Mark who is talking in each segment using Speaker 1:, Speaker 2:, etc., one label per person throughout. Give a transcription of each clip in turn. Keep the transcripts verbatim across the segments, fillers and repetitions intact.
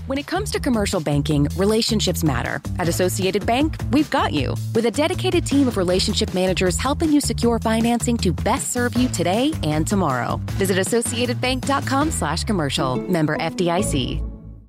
Speaker 1: When it comes to commercial banking, relationships matter. At Associated Bank, we've got you. With a dedicated team of relationship managers helping you secure financing to best serve you today and tomorrow. Visit associatedbank.com slash commercial. Member F D I C.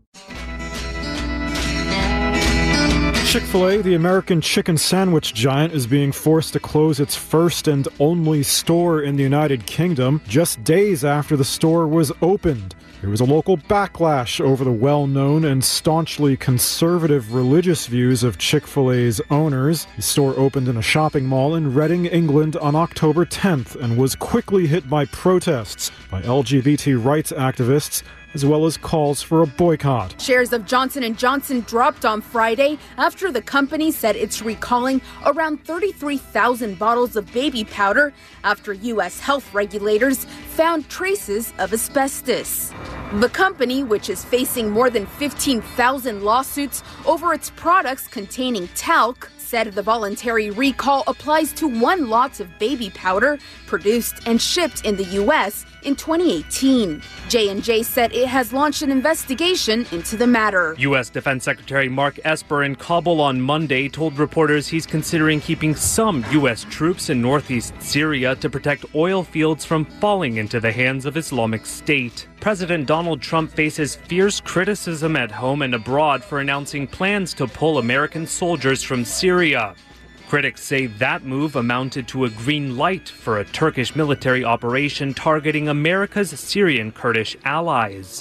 Speaker 2: Chick-fil-A, the American chicken sandwich giant, is being forced to close its first and only store in the United Kingdom just days after the store was opened. There was a local backlash over the well-known and staunchly conservative religious views of Chick-fil-A's owners. The store opened in a shopping mall in Reading, England on October tenth and was quickly hit by protests by L G B T rights activists, as well as calls for a boycott.
Speaker 3: Shares of Johnson and Johnson dropped on Friday after the company said it's recalling around thirty-three thousand bottles of baby powder after U S health regulators found traces of asbestos. The company, which is facing more than fifteen thousand lawsuits over its products containing talc, said the voluntary recall applies to one lot of baby powder produced and shipped in the U S in twenty eighteen. J and J said it has launched an investigation into the matter.
Speaker 4: U S Defense Secretary Mark Esper in Kabul on Monday told reporters he's considering keeping some U S troops in northeast Syria to protect oil fields from falling into the hands of Islamic State. President Donald Trump faces fierce criticism at home and abroad for announcing plans to pull American soldiers from Syria. Critics say that move amounted to a green light for a Turkish military operation targeting America's Syrian Kurdish allies.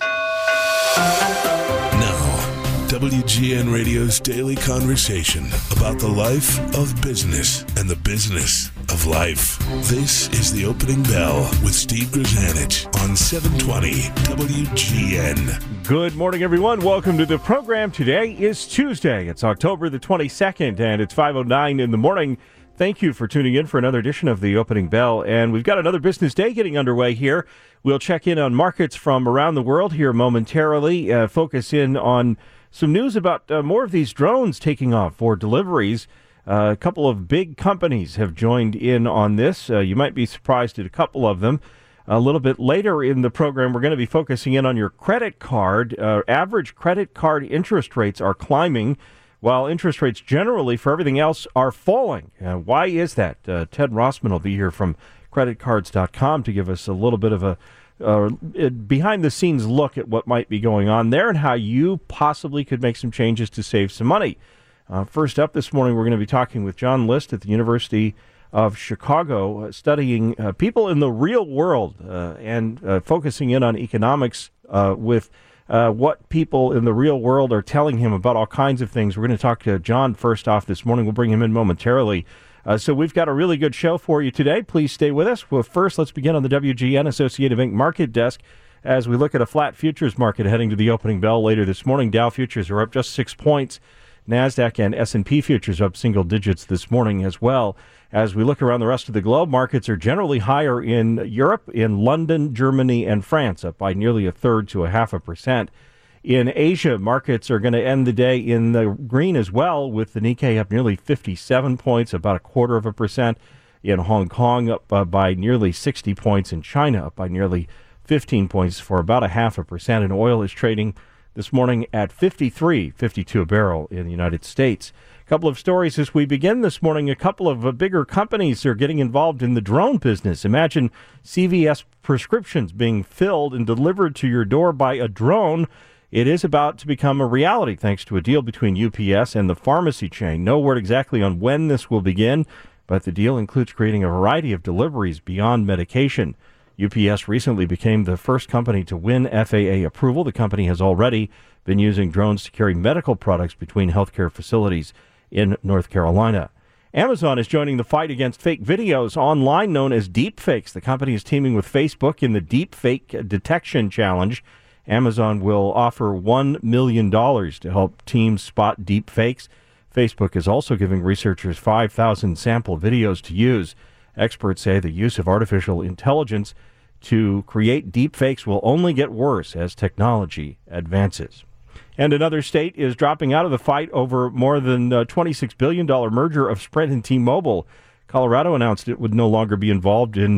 Speaker 5: Now, W G N Radio's daily conversation about the life of business and the business of life. This is The Opening Bell with Steve Grzanich on seven twenty W G N.
Speaker 6: Good morning, everyone. Welcome to the program. Today is Tuesday. It's October the twenty-second, and it's five oh nine in the morning. Thank you for tuning in for another edition of The Opening Bell. And we've got another business day getting underway here. We'll check in on markets from around the world here momentarily, uh, focus in on some news about uh, more of these drones taking off for deliveries. Uh, a couple of big companies have joined in on this. Uh, you might be surprised at a couple of them. A little bit later in the program, we're going to be focusing in on your credit card. Uh, average credit card interest rates are climbing, while interest rates generally for everything else are falling. Uh, why is that? Uh, Ted Rossman will be here from credit cards dot com to give us a little bit of a uh, behind-the-scenes look at what might be going on there and how you possibly could make some changes to save some money. Uh, first up this morning, we're going to be talking with John List at the University of Chicago, uh, studying uh, people in the real world uh, and uh, focusing in on economics uh, with uh, what people in the real world are telling him about all kinds of things. We're going to talk to John first off this morning. We'll bring him in momentarily. Uh, so we've got a really good show for you today. Please stay with us. Well, first, let's begin on the W G N Associated Bank Market Desk as we look at a flat futures market heading to the opening bell later this morning. Dow futures are up just six points. NASDAQ and S and P futures up single digits this morning as well. As we look around the rest of the globe, markets are generally higher in Europe, in London, Germany, and France, up by nearly a third to a half a percent. In Asia, markets are going to end the day in the green as well, with the Nikkei up nearly fifty-seven points, about a quarter of a percent. In Hong Kong, up uh, by nearly sixty points. In China, up by nearly fifteen points for about a half a percent. And oil is trading this morning at fifty-three fifty-two a barrel in the United States. A couple of stories as we begin this morning. A couple of uh, bigger companies are getting involved in the drone business. Imagine C V S prescriptions being filled and delivered to your door by a drone. It is about to become a reality thanks to a deal between U P S and the pharmacy chain. No word exactly on when this will begin, but the deal includes creating a variety of deliveries beyond medication. U P S recently became the first company to win F A A approval. The company has already been using drones to carry medical products between healthcare facilities in North Carolina. Amazon is joining the fight against fake videos online known as deepfakes. The company is teaming with Facebook in the Deepfake Detection Challenge. Amazon will offer one million dollars to help teams spot deepfakes. Facebook is also giving researchers five thousand sample videos to use. Experts say the use of artificial intelligence to create deepfakes will only get worse as technology advances. And another state is dropping out of the fight over more than a twenty-six billion dollars merger of Sprint and T-Mobile. Colorado announced it would no longer be involved in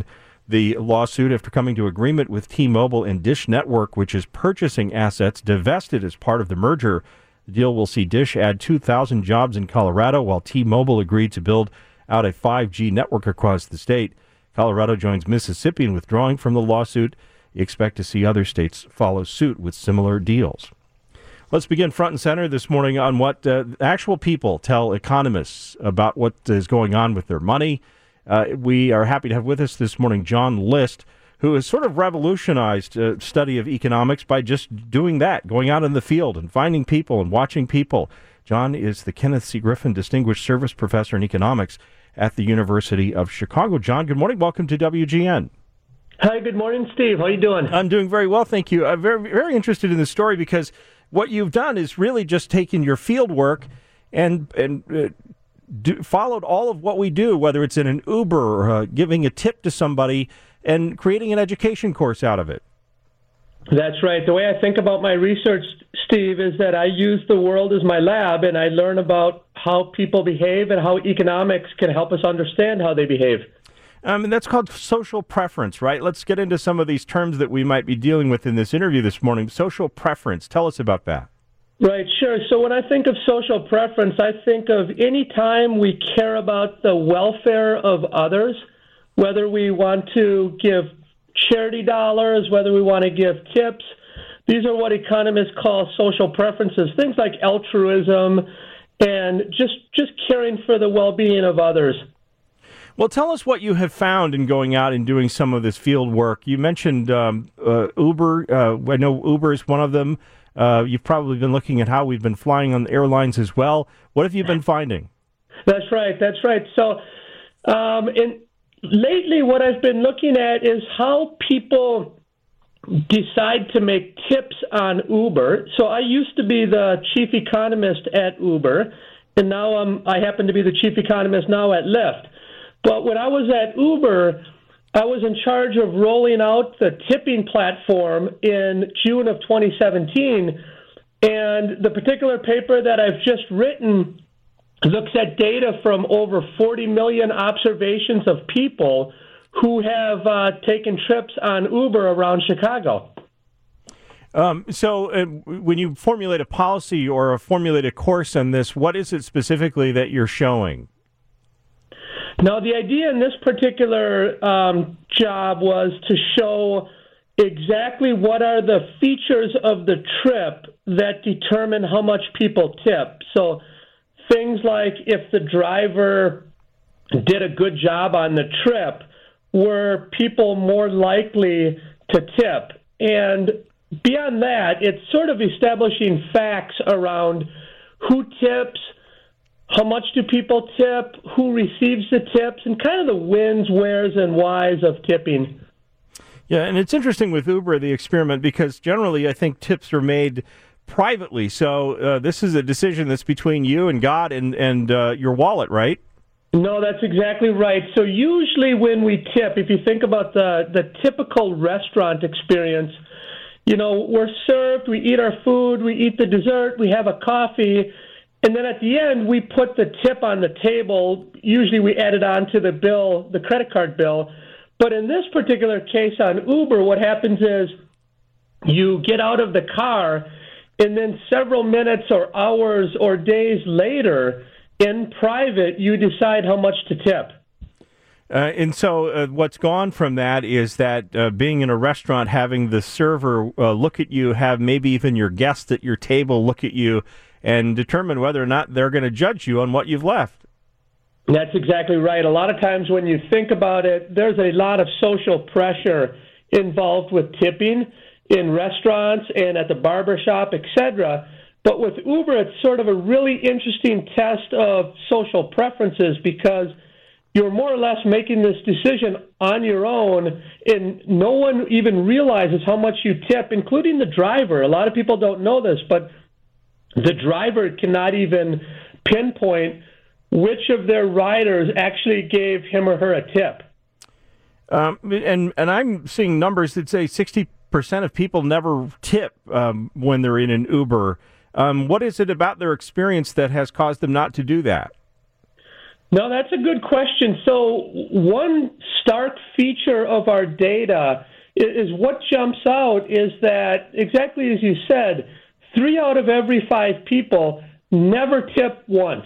Speaker 6: the lawsuit after coming to agreement with T-Mobile and Dish Network, which is purchasing assets divested as part of the merger. The deal will see Dish add two thousand jobs in Colorado, while T-Mobile agreed to build out a five G network across the state. Colorado joins Mississippi in withdrawing from the lawsuit. You expect to see other states follow suit with similar deals. Let's begin front and center this morning on what uh, actual people tell economists about what is going on with their money. Uh, we are happy to have with us this morning John List, who has sort of revolutionized uh, study of economics by just doing that, going out in the field and finding people and watching people. John is the Kenneth C. Griffin Distinguished Service Professor in Economics at the University of Chicago. John, good morning. Welcome to W G N.
Speaker 7: Hi, good morning, Steve. How are you doing?
Speaker 6: I'm doing very well, thank you. I'm very, very interested in this story because what you've done is really just taken your field work and and uh, do, followed all of what we do, whether it's in an Uber or uh, giving a tip to somebody, and creating an education course out of it.
Speaker 7: That's right. The way I think about my research, Steve, is that I use the world as my lab, and I learn about how people behave and how economics can help us understand how they behave.
Speaker 6: Um, and that's called social preference, right? Let's get into some of these terms that we might be dealing with in this interview this morning. Social preference. Tell us about that.
Speaker 7: Right, sure. So when I think of social preference, I think of any time we care about the welfare of others, whether we want to give charity dollars, whether we want to give tips. These are what economists call social preferences, things like altruism and just just caring for the well-being of others.
Speaker 6: Well, tell us what you have found in going out and doing some of this field work. You mentioned um, uh, Uber. Uh, I know Uber is one of them. Uh, you've probably been looking at how we've been flying on the airlines as well. What have you been finding?
Speaker 7: That's right. That's right. So um, in, lately what I've been looking at is how people decide to make tips on Uber. So I used to be the chief economist at Uber, and now I'm, I happen to be the chief economist now at Lyft. But when I was at Uber, I was in charge of rolling out the tipping platform in June of twenty seventeen. And the particular paper that I've just written looks at data from over forty million observations of people who have uh, taken trips on Uber around Chicago.
Speaker 6: Um, so uh, when you formulate a policy or a formulate a course on this, what is it specifically that you're showing?
Speaker 7: Now, the idea in this particular um, job was to show exactly what are the features of the trip that determine how much people tip. So things like if the driver did a good job on the trip, were people more likely to tip? And beyond that, it's sort of establishing facts around who tips, how much do people tip, who receives the tips, and kind of the whens, wheres, and whys of tipping.
Speaker 6: Yeah, and it's interesting with Uber, the experiment, because generally I think tips are made privately. So uh, this is a decision that's between you and God and, and uh, your wallet, right?
Speaker 7: No, that's exactly right. So usually when we tip, if you think about the, the typical restaurant experience, you know, we're served, we eat our food, we eat the dessert, we have a coffee, and then at the end, we put the tip on the table. Usually we add it on to the bill, the credit card bill. But in this particular case on Uber, what happens is you get out of the car, and then several minutes or hours or days later, in private, you decide how much to tip.
Speaker 6: Uh, and so uh, what's gone from that is that uh, being in a restaurant, having the server uh, look at you, have maybe even your guests at your table look at you, and determine whether or not they're going to judge you on what you've left.
Speaker 7: That's exactly right. A lot of times when you think about it, there's a lot of social pressure involved with tipping in restaurants and at the barbershop, et cetera. But with Uber, it's sort of a really interesting test of social preferences because you're more or less making this decision on your own, and no one even realizes how much you tip, including the driver. A lot of people don't know this, but the driver cannot even pinpoint which of their riders actually gave him or her a tip.
Speaker 6: Um, and and I'm seeing numbers that say sixty percent of people never tip um, when they're in an Uber. Um, what is it about their experience that has caused them not to do that?
Speaker 7: No, that's a good question. So one stark feature of our data is, is what jumps out is that, exactly as you said, three out of every five people never tip once.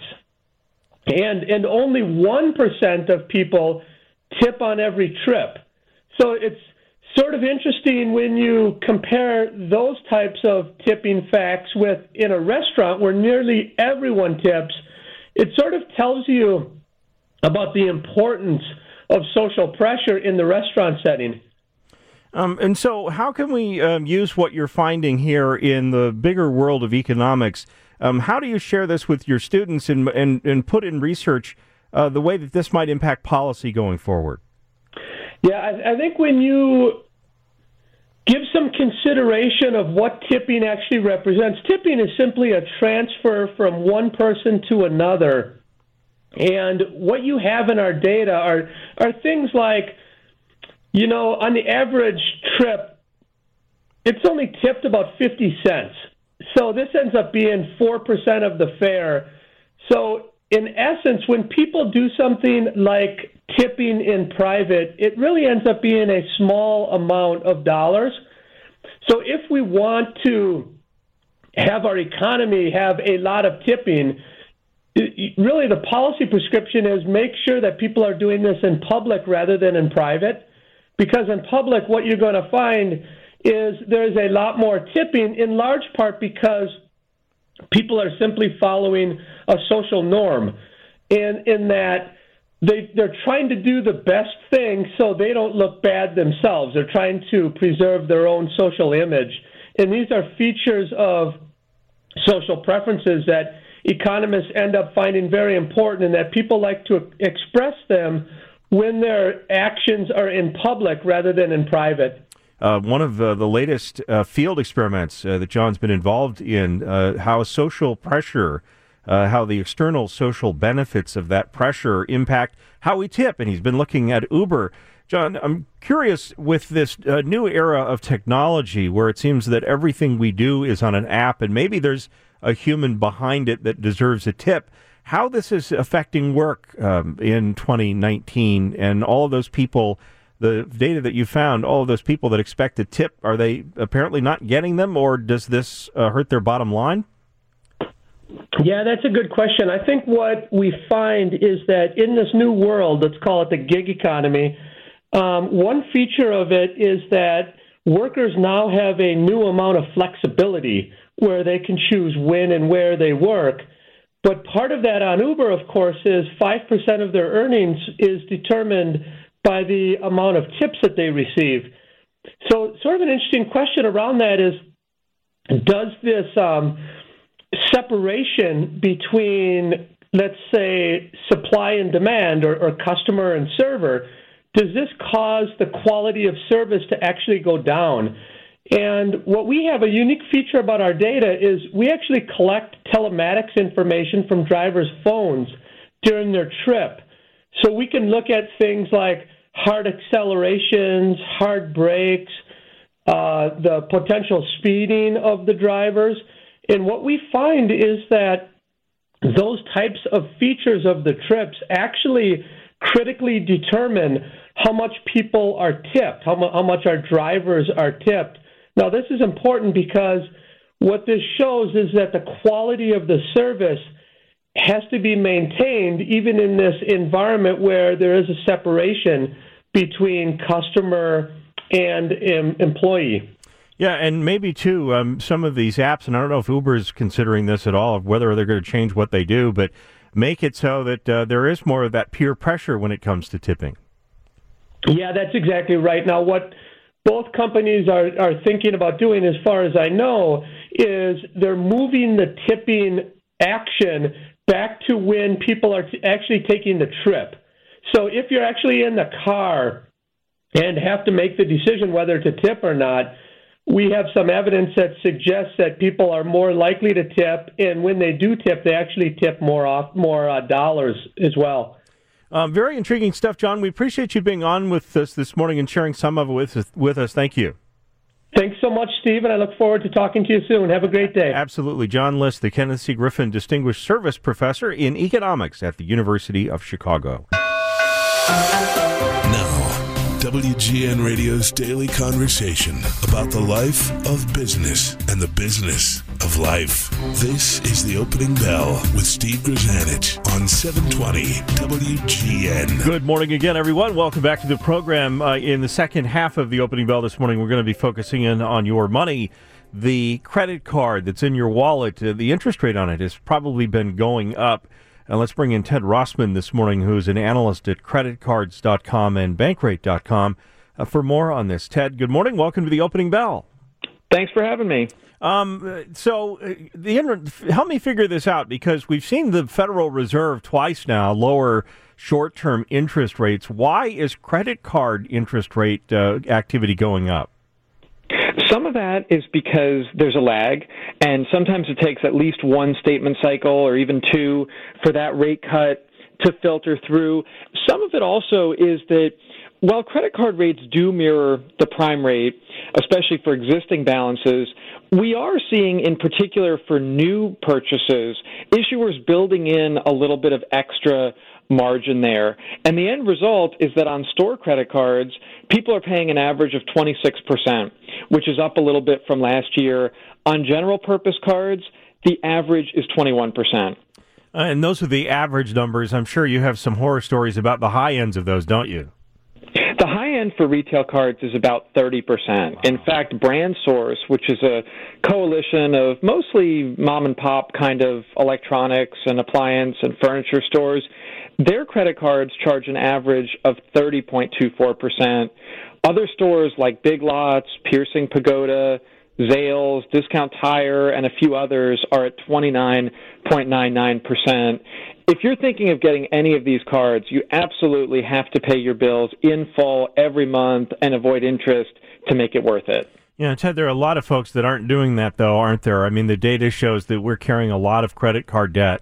Speaker 7: And and only one percent of people tip on every trip. So it's sort of interesting when you compare those types of tipping facts with in a restaurant where nearly everyone tips. It sort of tells you about the importance of social pressure in the restaurant setting.
Speaker 6: Um, and so how can we um, use what you're finding here in the bigger world of economics? Um, how do you share this with your students and, and, and put in research uh, the way that this might impact policy going forward?
Speaker 7: Yeah, I, I think when you give some consideration of what tipping actually represents, tipping is simply a transfer from one person to another. And what you have in our data are, are things like, you know, on the average trip, it's only tipped about fifty cents. So this ends up being four percent of the fare. So in essence, when people do something like tipping in private, it really ends up being a small amount of dollars. So if we want to have our economy have a lot of tipping, it, really the policy prescription is make sure that people are doing this in public rather than in private. Because in public, what you're going to find is there's a lot more tipping, in large part because people are simply following a social norm, and in that they, they're trying to do the best thing so they don't look bad themselves. They're trying to preserve their own social image. And these are features of social preferences that economists end up finding very important and that people like to express them when their actions are in public rather than in private.
Speaker 6: Uh, one of uh, the latest uh, field experiments uh, that John's been involved in, uh, how social pressure, uh, how the external social benefits of that pressure impact how we tip, and he's been looking at Uber. John, I'm curious, with this uh, new era of technology where it seems that everything we do is on an app and maybe there's a human behind it that deserves a tip, how this is affecting work um, in twenty nineteen and all of those people. The data that you found, all of those people that expect a tip, are they apparently not getting them, or does this uh, hurt their bottom line?
Speaker 7: Yeah, that's a good question. I think what we find is that in this new world, let's call it the gig economy, um, one feature of it is that workers now have a new amount of flexibility where they can choose when and where they work. But part of that on Uber, of course, is five percent of their earnings is determined by the amount of tips that they receive. So sort of an interesting question around that is, does this um, separation between, let's say, supply and demand or, or customer and server, does this cause the quality of service to actually go down? And what we have, a unique feature about our data, is we actually collect telematics information from drivers' phones during their trip. So we can look at things like hard accelerations, hard brakes, uh, the potential speeding of the drivers. And what we find is that those types of features of the trips actually critically determine how much people are tipped, how, mu- how much our drivers are tipped. Now, this is important because what this shows is that the quality of the service has to be maintained even in this environment where there is a separation between customer and um, employee.
Speaker 6: Yeah, and maybe, too, um, some of these apps, and I don't know if Uber is considering this at all, whether they're going to change what they do, but make it so that uh, there is more of that peer pressure when it comes to tipping.
Speaker 7: Yeah, that's exactly right. Now, what both companies are, are thinking about doing, as far as I know, is they're moving the tipping action back to when people are t- actually taking the trip. So if you're actually in the car and have to make the decision whether to tip or not, we have some evidence that suggests that people are more likely to tip, and when they do tip, they actually tip more off, more uh, dollars as well.
Speaker 6: Um, very intriguing stuff, John. We appreciate you being on with us this morning and sharing some of it with us. With us. Thank you.
Speaker 7: Thanks so much, Steve, and I look forward to talking to you soon. Have a great day.
Speaker 6: Absolutely. John List, the Kenneth C. Griffin Distinguished Service Professor in Economics at the University of Chicago.
Speaker 5: Now, W G N Radio's daily conversation about the life of business and the business of life. This is The Opening Bell with Steve Grzanich on seven twenty W G N.
Speaker 6: Good morning again, everyone. Welcome back to the program. Uh, in the second half of The Opening Bell this morning, we're going to be focusing in on your money. The credit card that's in your wallet, uh, the interest rate on it has probably been going up. And let's bring in Ted Rossman this morning, who's an analyst at credit cards dot com and bankrate dot com uh, for more on this. Ted, good morning. Welcome to The Opening Bell.
Speaker 8: Thanks for having me.
Speaker 6: Um, so uh, the help me figure this out, because we've seen the Federal Reserve twice now lower short-term interest rates. Why is credit card interest rate uh, activity going up?
Speaker 8: Some of that is because there's a lag, and sometimes it takes at least one statement cycle or even two for that rate cut to filter through. Some of it also is that while credit card rates do mirror the prime rate, especially for existing balances, we are seeing, in particular for new purchases, issuers building in a little bit of extra margin there. And the end result is that on store credit cards, people are paying an average of twenty-six percent, which is up a little bit from last year. On general purpose cards, the average is twenty-one percent.
Speaker 6: Uh, and those are the average numbers. I'm sure you have some horror stories about the high ends of those, don't you?
Speaker 8: The high end for retail cards is about thirty percent. Wow. In fact, Brand Source, which is a coalition of mostly mom and pop kind of electronics and appliance and furniture stores, their credit cards charge an average of thirty point two four percent. Other stores like Big Lots, Piercing Pagoda, Zales, Discount Tire, and a few others are at twenty-nine point nine nine percent. If you're thinking of getting any of these cards, you absolutely have to pay your bills in full every month and avoid interest to make it worth it.
Speaker 6: Yeah, Ted, there are a lot of folks that aren't doing that, though, aren't there? I mean, the data shows that we're carrying a lot of credit card debt.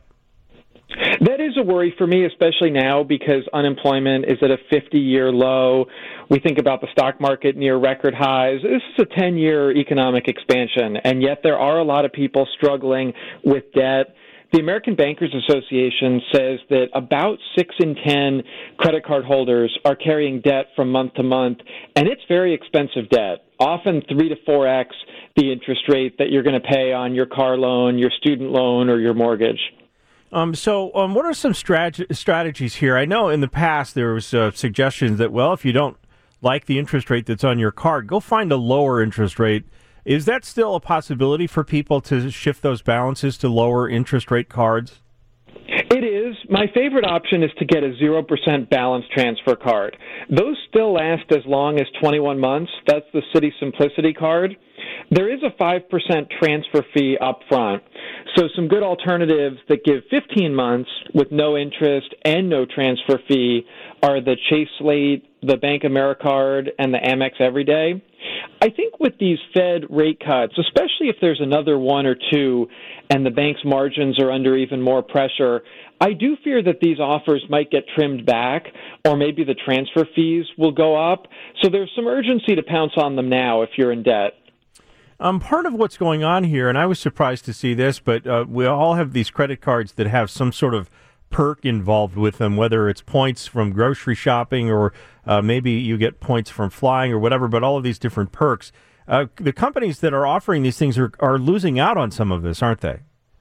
Speaker 8: That is a worry for me, especially now because unemployment is at a fifty-year low. We think about the stock market near record highs. This is a ten-year economic expansion, and yet there are a lot of people struggling with debt. The American Bankers Association says that about six in ten credit card holders are carrying debt from month to month, and it's very expensive debt, often three to four x the interest rate that you're going to pay on your car loan, your student loan, or your mortgage.
Speaker 6: Um, so um, what are some strat- strategies here? I know in the past there was uh, suggestions that, well, if you don't like the interest rate that's on your card, go find a lower interest rate. Is that still a possibility for people to shift those balances to lower interest rate cards?
Speaker 8: It is. My favorite option is to get a zero percent balance transfer card. Those still last as long as twenty-one months. That's the Citi Simplicity card. There is a five percent transfer fee up front. So some good alternatives that give fifteen months with no interest and no transfer fee are the Chase Slate, the Bank Americard, and the Amex Everyday. I think with these Fed rate cuts, especially if there's another one or two and the bank's margins are under even more pressure, I do fear that these offers might get trimmed back, or maybe the transfer fees will go up. So there's some urgency to pounce on them now if you're in debt.
Speaker 6: Um, part of what's going on here, and I was surprised to see this, but uh, we all have these credit cards that have some sort of perk involved with them, whether it's points from grocery shopping or uh, maybe you get points from flying or whatever, but all of these different perks. Uh, the companies that are offering these things are, are losing out on some of this, aren't they?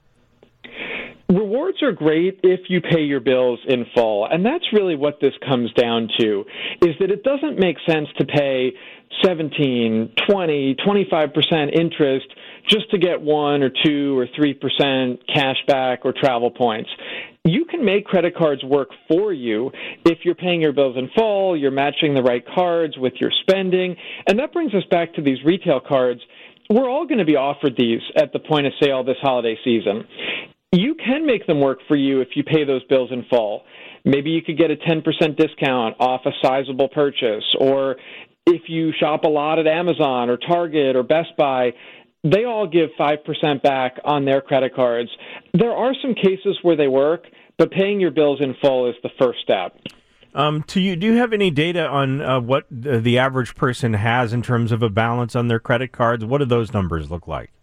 Speaker 8: Rewards are great if you pay your bills in full, and that's really what this comes down to, is that it doesn't make sense to pay seventeen, twenty, twenty-five percent interest just to get one or two or three percent cash back or travel points. You can make credit cards work for you if you're paying your bills in full, you're matching the right cards with your spending, and that brings us back to these retail cards. We're all going to be offered these at the point of sale this holiday season. You can make them work for you if you pay those bills in full. Maybe you could get a ten percent discount off a sizable purchase, or if you shop a lot at Amazon or Target or Best Buy, they all give five percent back on their credit cards. There are some cases where they work, but paying your bills in full is the first step.
Speaker 6: Um, to you, do you have any data on uh, what the average person has in terms of a balance on their credit cards? What do those numbers look like?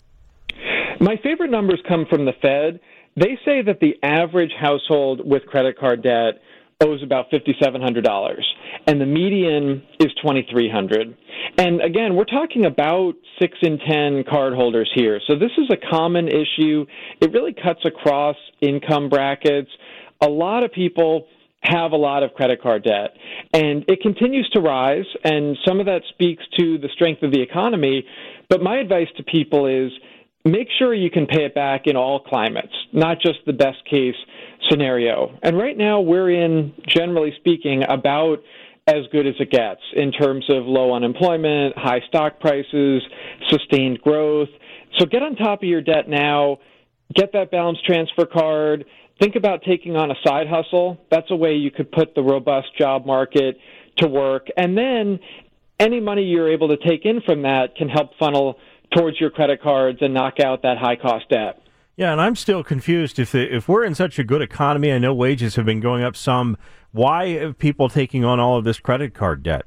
Speaker 8: My favorite numbers come from the Fed. They say that the average household with credit card debt owes about five thousand seven hundred dollars, and the median is two thousand three hundred dollars. And again, we're talking about six in ten cardholders here. So this is a common issue. It really cuts across income brackets. A lot of people have a lot of credit card debt, and it continues to rise, and some of that speaks to the strength of the economy. But my advice to people is make sure you can pay it back in all climates, not just the best case scenario. And right now we're in, generally speaking, about as good as it gets in terms of low unemployment, high stock prices, sustained growth. So get on top of your debt now, get that balance transfer card, think about taking on a side hustle. That's a way you could put the robust job market to work. And then any money you're able to take in from that can help funnel towards your credit cards and knock out that high-cost debt.
Speaker 6: Yeah, and I'm still confused. If the, if we're in such a good economy, I know wages have been going up some, why are people taking on all of this credit card debt?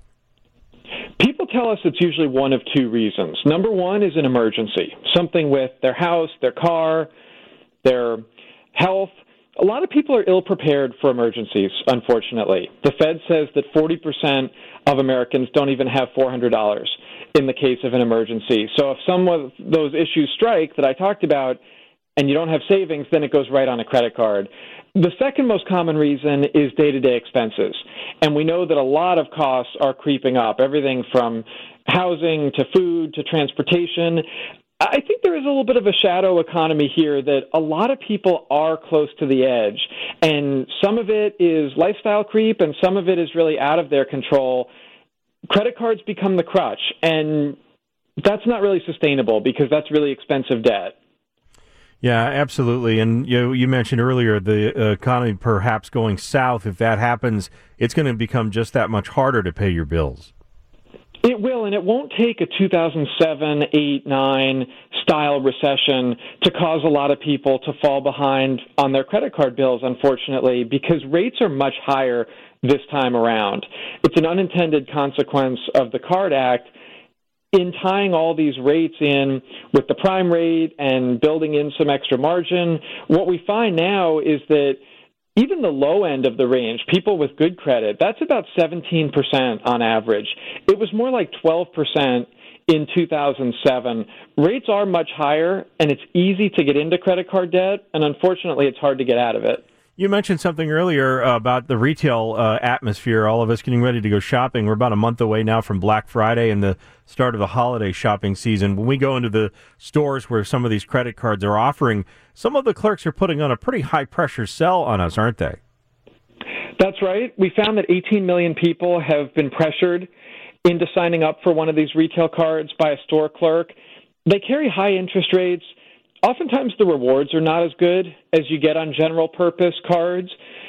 Speaker 8: People tell us it's usually one of two reasons. Number one is an emergency, something with their house, their car, their health. A lot of people are ill-prepared for emergencies, unfortunately. The Fed says that forty percent of Americans don't even have four hundred dollars in the case of an emergency. So if some of those issues strike that I talked about and you don't have savings, then it goes right on a credit card. The second most common reason is day-to-day expenses. And we know that a lot of costs are creeping up, everything from housing to food to transportation. I think there is a little bit of a shadow economy here that a lot of people are close to the edge. And some of it is lifestyle creep and some of it is really out of their control. Credit cards become the crutch, and that's not really sustainable because that's really expensive debt.
Speaker 6: Yeah, absolutely. And you you mentioned earlier the uh, economy perhaps going south. If that happens, it's going to become just that much harder to pay your bills.
Speaker 8: It will, and it won't take a two thousand seven, eight, nine style recession to cause a lot of people to fall behind on their credit card bills, unfortunately, because rates are much higher this time around. It's an unintended consequence of the CARD Act. In tying all these rates in with the prime rate and building in some extra margin, what we find now is that even the low end of the range, people with good credit, that's about seventeen percent on average. It was more like twelve percent in two thousand seven. Rates are much higher, and it's easy to get into credit card debt, and unfortunately, it's hard to get out of it.
Speaker 6: You mentioned something earlier uh, about the retail uh, atmosphere, all of us getting ready to go shopping. We're about a month away now from Black Friday and the start of the holiday shopping season. When we go into the stores where some of these credit cards are offering, some of the clerks are putting on a pretty high-pressure sell on us, aren't they?
Speaker 8: That's right. We found that eighteen million people have been pressured into signing up for one of these retail cards by a store clerk. They carry high interest rates. Oftentimes the rewards are not as good as you get on general purpose cards.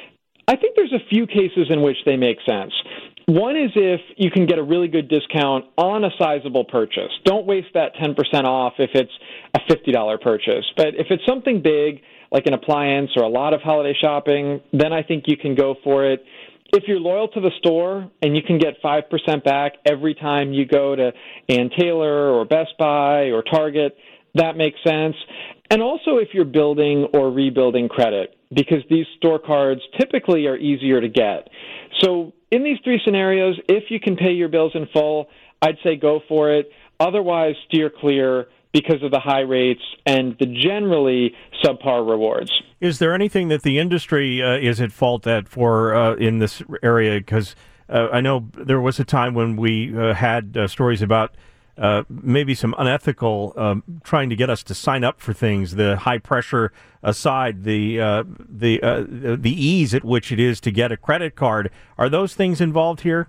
Speaker 8: I think there's a few cases in which they make sense. One is if you can get a really good discount on a sizable purchase. Don't waste that ten percent off if it's a fifty dollars purchase. But if it's something big, like an appliance or a lot of holiday shopping, then I think you can go for it. If you're loyal to the store and you can get five percent back every time you go to Ann Taylor or Best Buy or Target, that makes sense. And also if you're building or rebuilding credit, because these store cards typically are easier to get. So in these three scenarios, if you can pay your bills in full, I'd say go for it. Otherwise, steer clear because of the high rates and the generally subpar rewards.
Speaker 6: Is there anything that the industry uh, is at fault at for uh, in this area? Because uh, I know there was a time when we uh, had uh, stories about Uh, maybe some unethical um, trying to get us to sign up for things. The high pressure aside, the uh, the uh, the ease at which it is to get a credit card. Are those things involved here?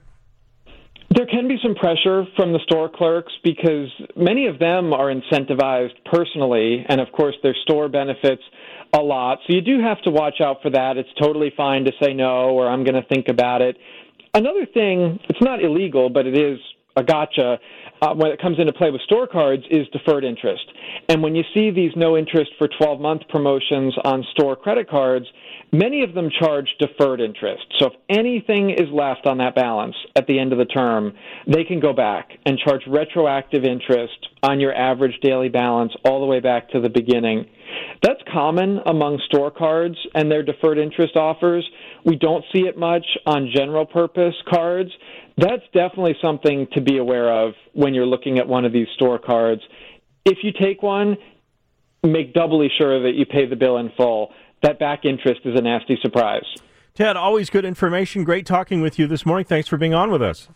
Speaker 8: There can be some pressure from the store clerks because many of them are incentivized personally, and of course their store benefits a lot. So you do have to watch out for that. It's totally fine to say no, or I'm going to think about it. Another thing, it's not illegal, but it is a gotcha uh, when it comes into play with store cards, is deferred interest. And when you see these no interest for twelve-month promotions on store credit cards, Many of them charge deferred interest. So if anything is left on that balance at the end of the term, they can go back and charge retroactive interest on your average daily balance all the way back to the beginning. That's common among store cards and their deferred interest offers. We don't see it much on general purpose cards. That's definitely something to be aware of when you're looking at one of these store cards. If you take one, make doubly sure that you pay the bill in full. That back interest is a nasty surprise.
Speaker 6: Ted, always good information. Great talking with you this morning. Thanks for being on with us.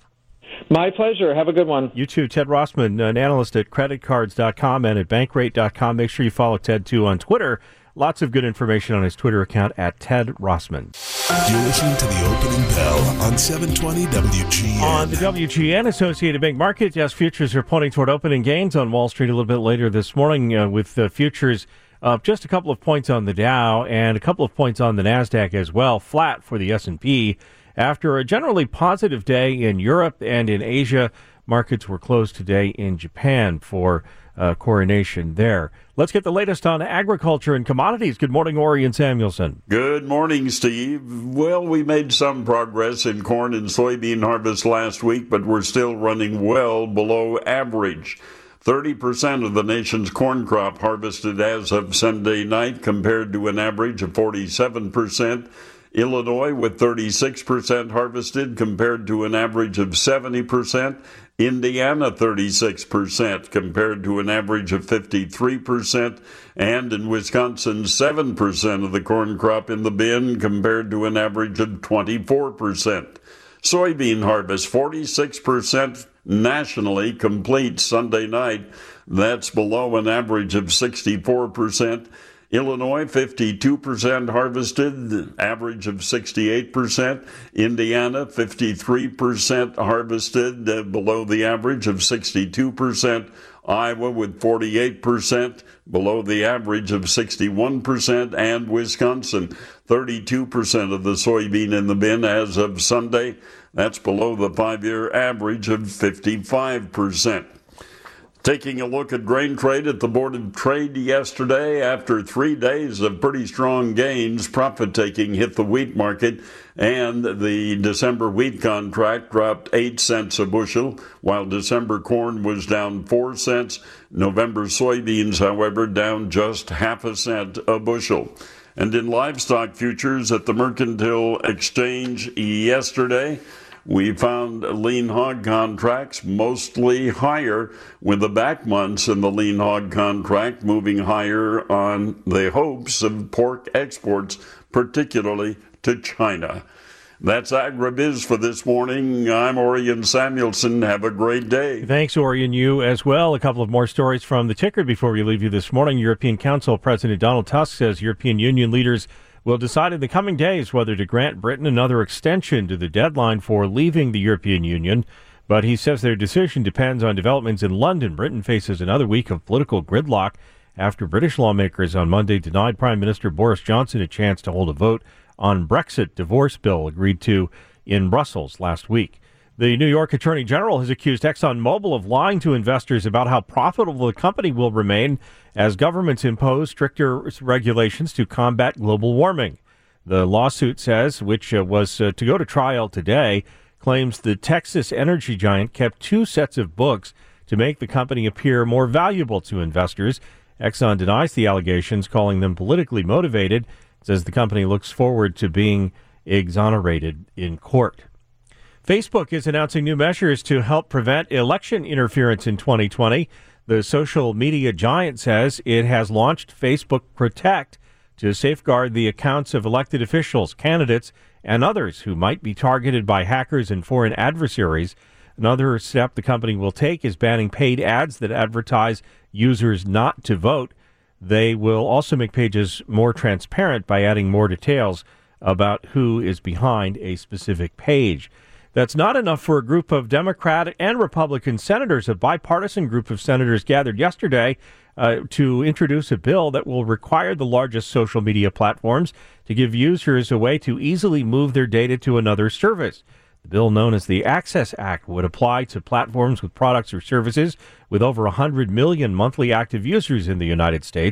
Speaker 8: My pleasure. Have a good one.
Speaker 6: You too. Ted Rossman, an analyst at credit cards dot com and at bankrate dot com. Make sure you follow Ted, too, on Twitter. Lots of good information on his Twitter account at Ted Rossman.
Speaker 5: You're listening to the opening bell on seven twenty W G N.
Speaker 6: On the W G N Associated Bank Market, yes, futures are pointing toward opening gains on Wall Street a little bit later this morning uh, with the futures up just a couple of points on the Dow and a couple of points on the NASDAQ as well, flat for the S and P. After a generally positive day in Europe and in Asia, markets were closed today in Japan for uh, coronation there. Let's get the latest on agriculture and commodities. Good morning, Orion Samuelson.
Speaker 9: Good morning, Steve. Well, we made some progress in corn and soybean harvest last week, but we're still running well below average. thirty percent of the nation's corn crop harvested as of Sunday night compared to an average of forty-seven percent. Illinois with thirty-six percent harvested compared to an average of seventy percent. Indiana thirty-six percent compared to an average of fifty-three percent. And in Wisconsin, seven percent of the corn crop in the bin compared to an average of twenty-four percent. Soybean harvest, forty-six percent nationally complete Sunday night. That's below an average of sixty-four percent. Illinois, fifty-two percent harvested, average of sixty-eight percent. Indiana, fifty-three percent harvested, uh, below the average of sixty-two percent. Iowa with forty-eight percent, below the average of sixty-one percent. And Wisconsin, thirty-two percent of the soybean in the bin as of Sunday. That's below the five-year average of fifty-five percent. Taking a look at grain trade at the Board of Trade yesterday, after three days of pretty strong gains, profit-taking hit the wheat market, and the December wheat contract dropped eight cents a bushel, while December corn was down four cents. November soybeans, however, down just half a cent a bushel. And in livestock futures at the Mercantile Exchange yesterday, we found lean hog contracts mostly higher, with the back months in the lean hog contract moving higher on the hopes of pork exports, particularly to China. That's AgriBiz for this morning. I'm Orion Samuelson. Have a great day.
Speaker 6: Thanks, Orion. You as well. A couple of more stories from the ticker before we leave you this morning. European Council President Donald Tusk says European Union leaders will decide in the coming days whether to grant Britain another extension to the deadline for leaving the European Union. But he says their decision depends on developments in London. Britain faces another week of political gridlock after British lawmakers on Monday denied Prime Minister Boris Johnson a chance to hold a vote on Brexit divorce bill agreed to in Brussels last week. The New York Attorney General has accused ExxonMobil of lying to investors about how profitable the company will remain as governments impose stricter regulations to combat global warming. The lawsuit says, which uh, was uh, to go to trial today, claims the Texas energy giant kept two sets of books to make the company appear more valuable to investors. Exxon denies the allegations, calling them politically motivated. It says the company looks forward to being exonerated in court. Facebook is announcing new measures to help prevent election interference in twenty twenty. The social media giant says it has launched Facebook Protect to safeguard the accounts of elected officials, candidates, and others who might be targeted by hackers and foreign adversaries. Another step the company will take is banning paid ads that advertise users not to vote. They will also make pages more transparent by adding more details about who is behind a specific page. That's not enough for a group of Democratic and Republican senators. A bipartisan group of senators gathered yesterday uh, to introduce a bill that will require the largest social media platforms to give users a way to easily move their data to another service. The bill, known as the Access Act, would apply to platforms with products or services with over one hundred million monthly active users in the United States.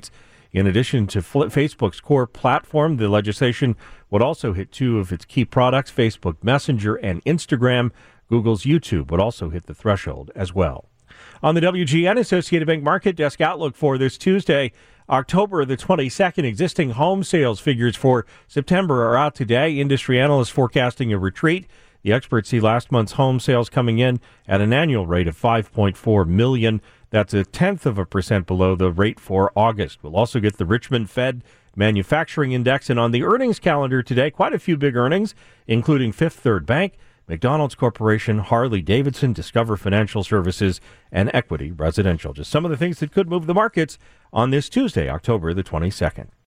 Speaker 6: In addition to Facebook's core platform, the legislation would also hit two of its key products, Facebook Messenger and Instagram. Google's YouTube would also hit the threshold as well. On the W G N Associated Bank Market Desk outlook for this Tuesday, October the twenty-second, existing home sales figures for September are out today. Industry analysts forecasting a retreat. The experts see last month's home sales coming in at an annual rate of five point four million. That's a tenth of a percent below the rate for August. We'll also get the Richmond Fed Manufacturing Index. And on the earnings calendar today, quite a few big earnings, including Fifth Third Bank, McDonald's Corporation, Harley-Davidson, Discover Financial Services, and Equity Residential. Just some of the things that could move the markets on this Tuesday, October the twenty-second.